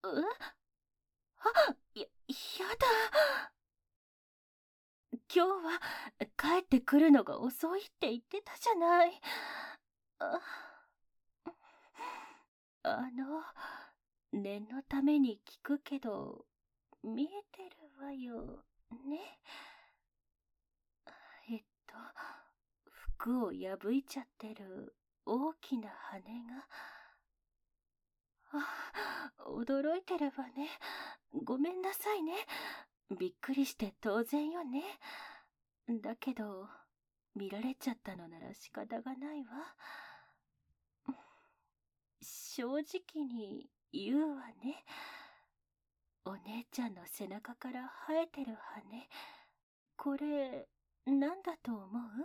やだ。今日は帰ってくるのが遅いって言ってたじゃない。あ念のために聞くけど、見えてるわよ、ね。えっと、服を破いちゃってる大きな羽が。驚いてるわね。ごめんなさいね。びっくりして当然よね。だけど、見られちゃったのなら仕方がないわ。正直に言うわね。お姉ちゃんの背中から生えてる羽、これ、なんだと思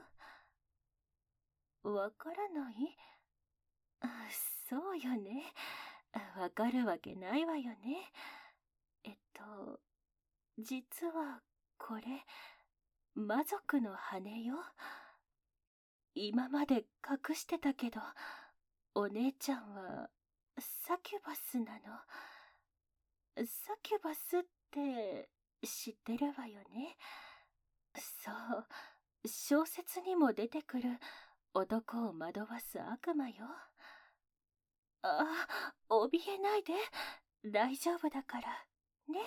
う？わからない？あ、そうよね。わかるわけないわよね。実はこれ、魔族の羽よ。今まで隠してたけど、お姉ちゃんはサキュバスなの。サキュバスって知ってるわよね。そう、小説にも出てくる男を惑わす悪魔よ。怯えないで。大丈夫だから、ね。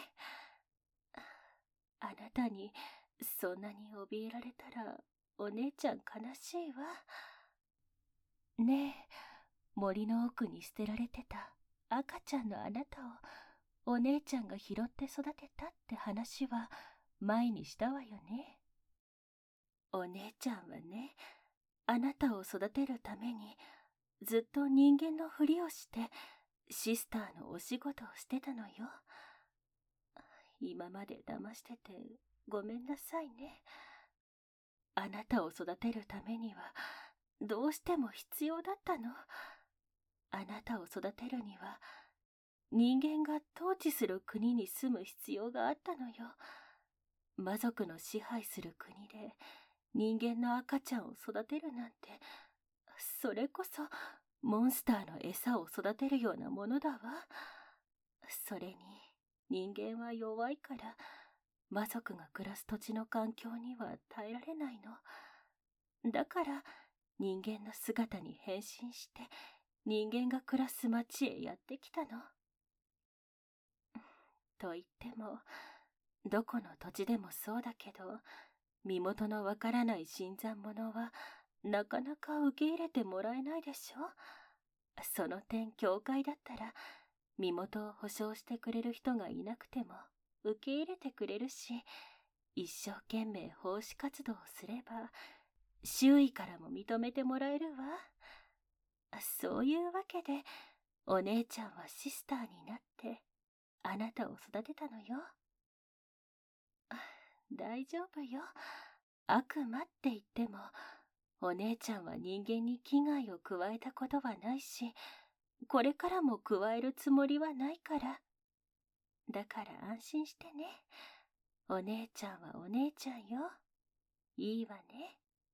あなたにそんなに怯えられたらお姉ちゃん悲しいわ。ねえ、森の奥に捨てられてた赤ちゃんのあなたをお姉ちゃんが拾って育てたって話は前にしたわよね。お姉ちゃんはね、あなたを育てるためにずっと人間のふりをしてシスターのお仕事をしてたのよ。今まで騙しててごめんなさいね。あなたを育てるためにはどうしても必要だったの。あなたを育てるには人間が統治する国に住む必要があったのよ。魔族の支配する国で人間の赤ちゃんを育てるなんて、それこそモンスターの餌を育てるようなものだわ。それに人間は弱いから魔族が暮らす土地の環境には耐えられないの。だから人間の姿に変身して人間が暮らす町へやってきたの。と言ってもどこの土地でもそうだけど、身元のわからない新参者はなかなか受け入れてもらえないでしょ。その点教会だったら身元を保証してくれる人がいなくても受け入れてくれるし、一生懸命奉仕活動をすれば周囲からも認めてもらえるわ。そういうわけでお姉ちゃんはシスターになってあなたを育てたのよ。大丈夫よ。悪魔って言ってもお姉ちゃんは人間に危害を加えたことはないし、これからも加えるつもりはないから。だから安心してね。お姉ちゃんはお姉ちゃんよ。いいわね。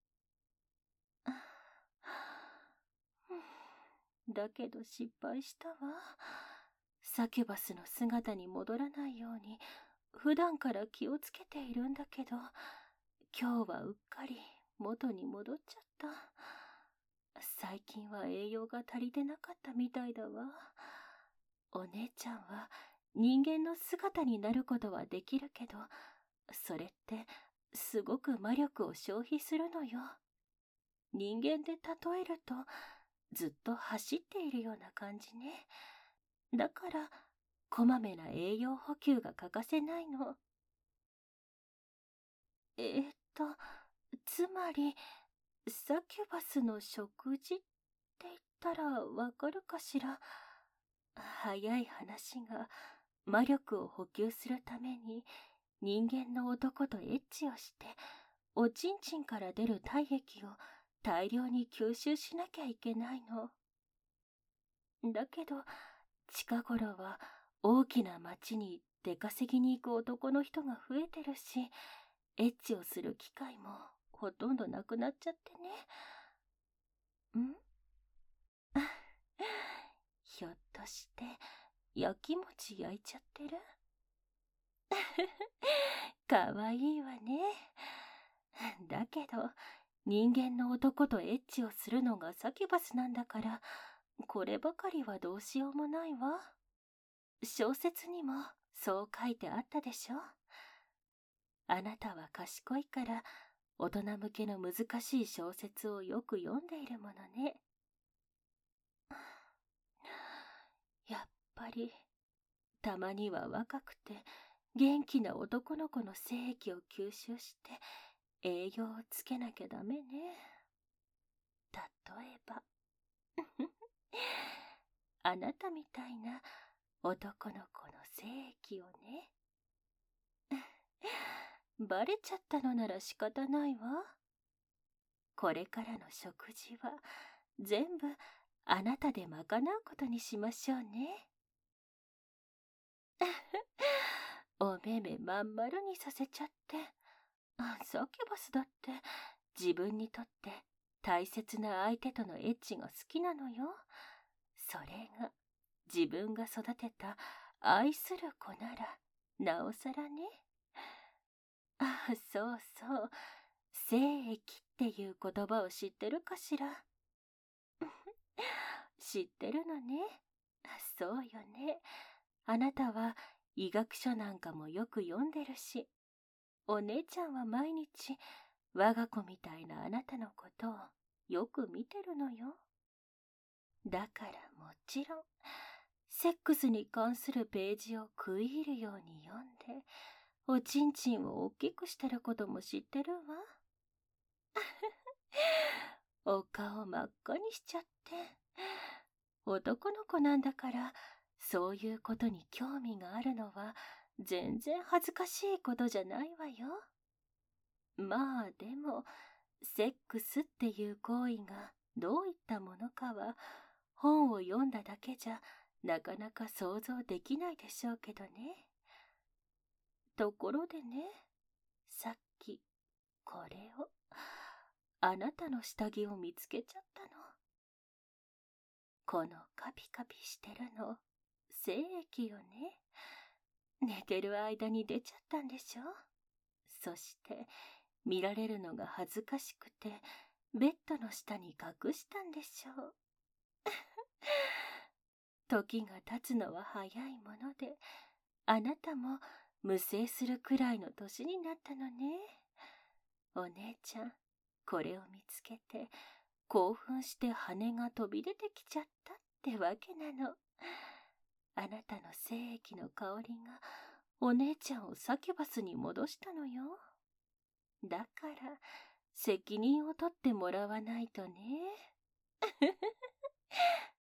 だけど失敗したわ。サキュバスの姿に戻らないように普段から気をつけているんだけど、今日はうっかり元に戻っちゃった。最近は栄養が足りてなかったみたいだわ。お姉ちゃんは人間の姿になることはできるけど、それってすごく魔力を消費するのよ。人間で例えるとずっと走っているような感じね。だからこまめな栄養補給が欠かせないの。えーっと、つまりサキュバスの食事って言ったらわかるかしら。早い話が、魔力を補給するために人間の男とエッチをしておちんちんから出る体液を大量に吸収しなきゃいけないの。だけど近頃は大きな町に出稼ぎに行く男の人が増えてるし、エッチをする機会もほとんどなくなっちゃってね。ひょっとして焼き餅焼いちゃってる。かわいいわね。だけど、人間の男とエッチをするのがサキュバスなんだから、こればかりはどうしようもないわ。小説にもそう書いてあったでしょ。あなたは賢いから、大人向けの難しい小説をよく読んでいるものね。やっぱり、たまには若くて元気な男の子の精液を吸収して栄養をつけなきゃダメね。例えば、あなたみたいな男の子の精液をね。バレちゃったのなら仕方ないわ。これからの食事は全部あなたで賄うことにしましょうね。お目目まん丸にさせちゃって。サキュバスだって自分にとって大切な相手とのエッチが好きなのよ。それが自分が育てた愛する子ならなおさらね。そうそう。精液っていう言葉を知ってるかしら。知ってるのね。そうよね。あなたは医学書なんかもよく読んでるし、お姉ちゃんは毎日我が子みたいなあなたのことをよく見てるのよ。だからもちろん、セックスに関するページを食い入るように読んで、おちんちんを大きくしてることも知ってるわ。お顔真っ赤にしちゃって。男の子なんだから、そういうことに興味があるのは全然恥ずかしいことじゃないわよ。まあでも、セックスっていう行為がどういったものかは本を読んだだけじゃなかなか想像できないでしょうけどね。ところでね、さっきこれを、あなたの下着を見つけちゃったの。このカピカピしてるの、精液よね。寝てる間に出ちゃったんでしょ。そして見られるのが恥ずかしくてベッドの下に隠したんでしょう。時が経つのは早いもので、あなたも無精するくらいの年になったのね。お姉ちゃん、これを見つけて興奮して羽が飛び出てきちゃったってわけなの。あなたの精液の香りがお姉ちゃんをサキュバスに戻したのよ。だから責任を取ってもらわないとね。